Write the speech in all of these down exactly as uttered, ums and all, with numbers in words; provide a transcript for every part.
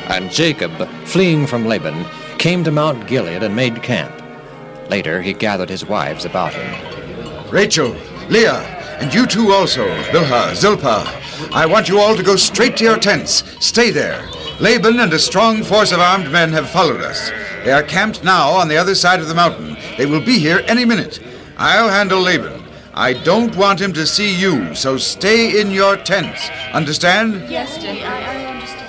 And Jacob, fleeing from Laban, came to Mount Gilead and made camp. Later he gathered his wives about him. Rachel, Leah, and you two also, Bilhah, Zilpah, I want you all to go straight to your tents. Stay there. Laban and a strong force of armed men have followed us. They are camped now on the other side of the mountain. They will be here any minute. I'll handle Laban. I don't want him to see you, so stay in your tents. Understand? Yes, Jacob. I, I understand.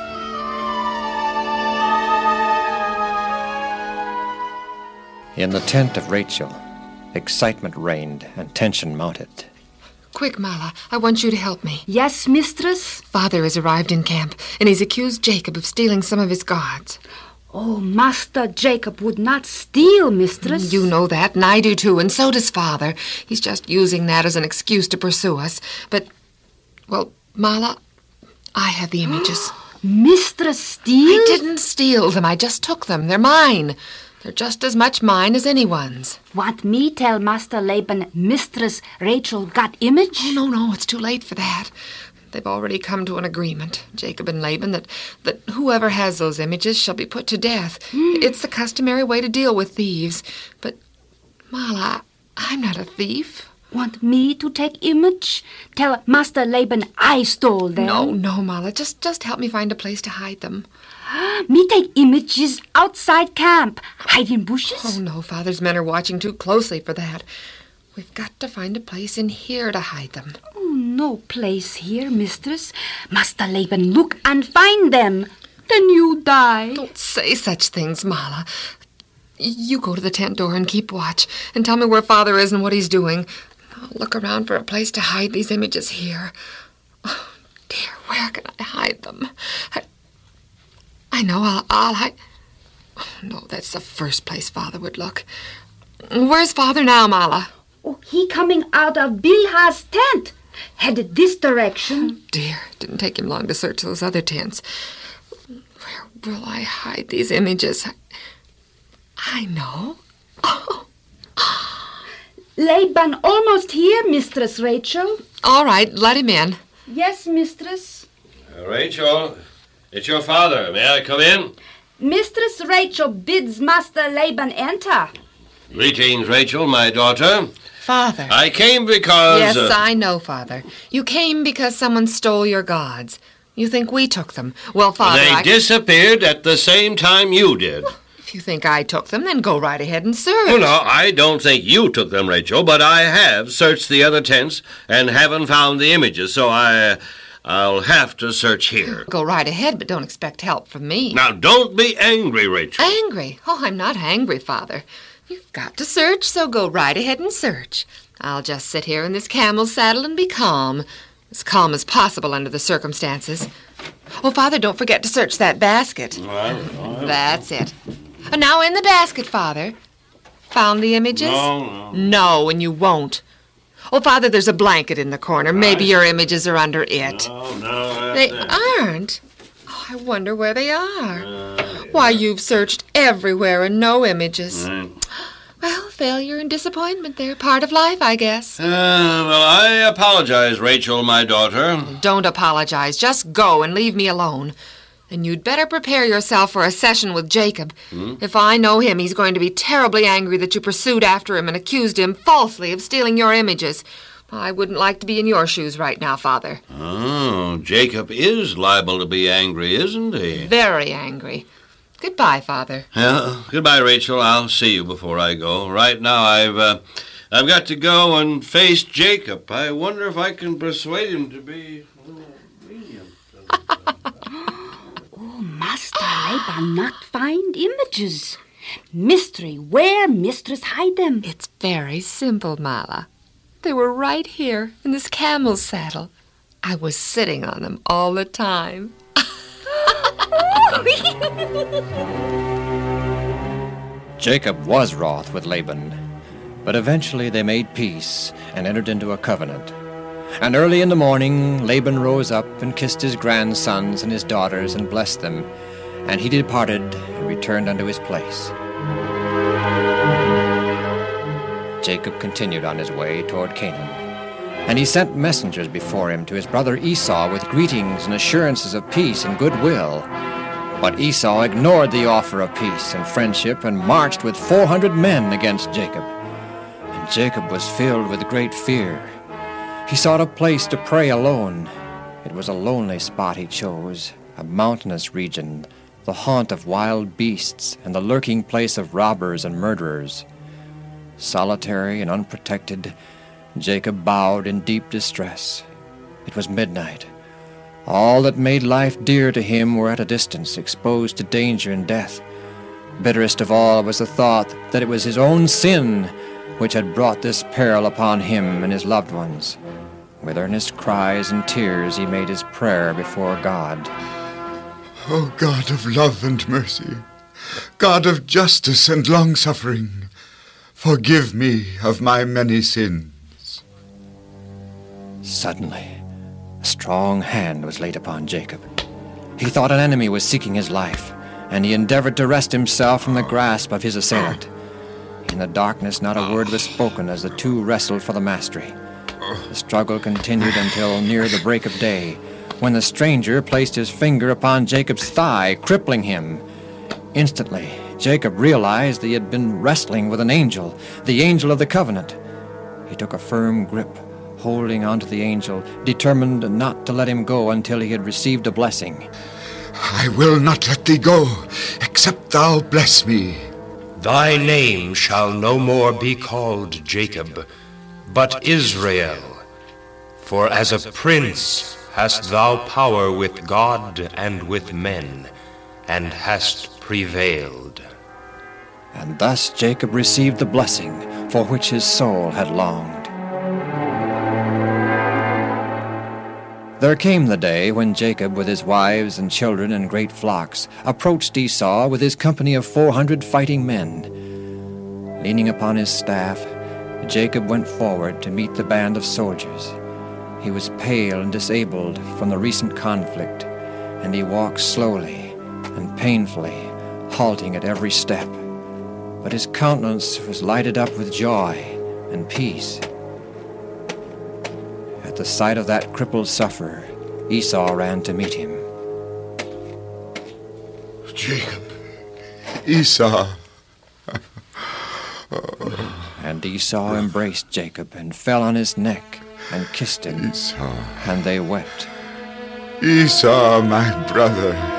In the tent of Rachel, excitement reigned and tension mounted. Quick, Mala, I want you to help me. Yes, mistress? Father has arrived in camp, and he's accused Jacob of stealing some of his gods. Oh, Master Jacob would not steal, mistress. You know that, and I do too, and so does Father. He's just using that as an excuse to pursue us. But, well, Mala, I have the images. Mistress steal? I didn't steal them. I just took them. They're mine. They're just as much mine as anyone's. Want me tell Master Laban Mistress Rachel got image? Oh, no, no, it's too late for that. They've already come to an agreement, Jacob and Laban, that, that whoever has those images shall be put to death. Mm. It's the customary way to deal with thieves. But, Mala, I'm not a thief. Want me to take image? Tell Master Laban I stole them. No, no, Mala. Just, just help me find a place to hide them. Me take images outside camp. Hide in bushes? Oh, no. Father's men are watching too closely for that. We've got to find a place in here to hide them. Oh, no place here, mistress. Master Laban look and find them. Then you die. Don't say such things, Mala. You go to the tent door and keep watch, and tell me where Father is and what he's doing. I'll look around for a place to hide these images here. Oh, dear, where can I hide them? I, I know, I'll, I'll hide... Oh, no, that's the first place Father would look. Where's Father now, Mala? Oh, he coming out of Bilhah's tent. Headed this direction. Oh, dear, didn't take him long to search those other tents. Where will I hide these images? I, I know. Oh. Laban almost here, Mistress Rachel. All right, let him in. Yes, mistress. Uh, Rachel, it's your father. May I come in? Mistress Rachel bids Master Laban enter. Greetings, Rachel, my daughter. Father. I came because... Yes, uh, I know, Father. You came because someone stole your gods. You think we took them. Well, Father, They I... disappeared at the same time you did. If you think I took them, then go right ahead and search. Oh, no, I don't think you took them, Rachel, but I have searched the other tents and haven't found the images, so I... I'll have to search here. Go right ahead, but don't expect help from me. Now, don't be angry, Rachel. Angry? Oh, I'm not angry, Father. You've got to search, so go right ahead and search. I'll just sit here in this camel's saddle and be calm. As calm as possible under the circumstances. Oh, Father, don't forget to search that basket. Well, well. That's it. Oh, now in the basket, Father. Found the images? No, no. No, and you won't. Oh, Father, there's a blanket in the corner. Maybe your images are under it. No, no. They It. aren't? Oh, I wonder where they are. Why, you've searched everywhere and no images. Right. Well, failure and disappointment, they're part of life, I guess. Uh, well, I apologize, Rachel, my daughter. Don't apologize. Just go and leave me alone. And you'd better prepare yourself for a session with Jacob. Hmm? If I know him, he's going to be terribly angry that you pursued after him and accused him falsely of stealing your images. I wouldn't like to be in your shoes right now, Father. Oh, Jacob is liable to be angry, isn't he? Very angry. Goodbye, Father. Yeah, goodbye, Rachel. I'll see you before I go. Right now, I've uh, I've got to go and face Jacob. I wonder if I can persuade him to be a little lenient. Oh, Master Laban not find images. Mystery, where mistress hide them? It's very simple, Mala. They were right here in this camel's saddle. I was sitting on them all the time. Jacob was wroth with Laban, but eventually they made peace and entered into a covenant. And early in the morning Laban rose up and kissed his grandsons and his daughters and blessed them, and he departed and returned unto his place. Jacob continued on his way toward Canaan, and he sent messengers before him to his brother Esau with greetings and assurances of peace and goodwill. But Esau ignored the offer of peace and friendship and marched with four hundred men against Jacob. And Jacob was filled with great fear. He sought a place to pray alone. It was a lonely spot he chose, a mountainous region, the haunt of wild beasts and the lurking place of robbers and murderers. Solitary and unprotected, Jacob bowed in deep distress. It was midnight. All that made life dear to him were at a distance, exposed to danger and death. Bitterest of all was the thought that it was his own sin which had brought this peril upon him and his loved ones. With earnest cries and tears he made his prayer before God. O God of love and mercy, God of justice and long-suffering, forgive me of my many sins. Suddenly, a strong hand was laid upon Jacob. He thought an enemy was seeking his life, and he endeavored to wrest himself from the grasp of his assailant. In the darkness, not a word was spoken as the two wrestled for the mastery. The struggle continued until near the break of day, when the stranger placed his finger upon Jacob's thigh, crippling him. Instantly, Jacob realized that he had been wrestling with an angel, the angel of the covenant. He took a firm grip, holding onto the angel, determined not to let him go until he had received a blessing. I will not let thee go, except thou bless me. Thy name shall no more be called Jacob, but Israel. For as a prince hast thou power with God and with men, and hast prevailed. And thus Jacob received the blessing for which his soul had longed. There came the day when Jacob, with his wives and children and great flocks, approached Esau with his company of four hundred fighting men. Leaning upon his staff, Jacob went forward to meet the band of soldiers. He was pale and disabled from the recent conflict, and he walked slowly and painfully, halting at every step. But his countenance was lighted up with joy and peace. At the sight of that crippled sufferer, Esau ran to meet him. Jacob, Esau. And Esau embraced Jacob and fell on his neck and kissed him. Esau. And they wept. Esau, my brother.